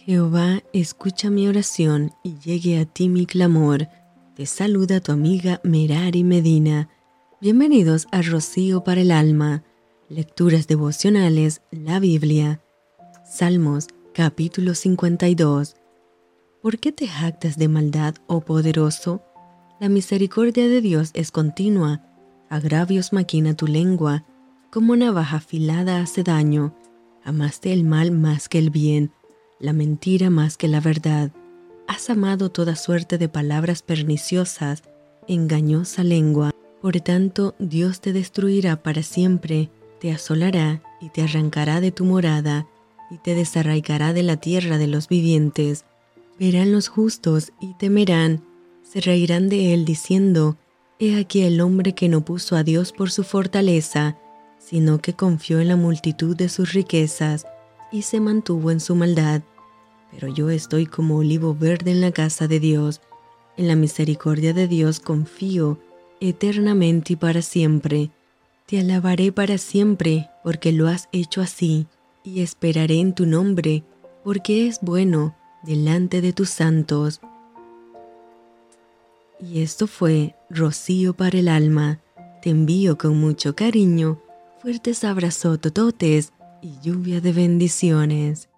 Jehová, escucha mi oración y llegue a ti mi clamor. Te saluda tu amiga Merari Medina. Bienvenidos a Rocío para el Alma. Lecturas devocionales, la Biblia. Salmos, capítulo 52. ¿Por qué te jactas de maldad, oh poderoso? La misericordia de Dios es continua. Agravios maquina tu lengua. Como navaja afilada hace daño. Amaste el mal más que el bien, la mentira más que la verdad. Has amado toda suerte de palabras perniciosas, engañosa lengua. Por tanto, Dios te destruirá para siempre, te asolará y te arrancará de tu morada, y te desarraigará de la tierra de los vivientes. Verán los justos y temerán, se reirán de él diciendo: He aquí el hombre que no puso a Dios por su fortaleza, sino que confió en la multitud de sus riquezas, y se mantuvo en su maldad. Pero yo estoy como olivo verde en la casa de Dios. En la misericordia de Dios confío eternamente y para siempre. Te alabaré para siempre, porque lo has hecho así, y esperaré en tu nombre, porque es bueno delante de tus santos. Y esto fue Rocío para el Alma. Te envío con mucho cariño, fuertes abrazos tototes y lluvia de bendiciones.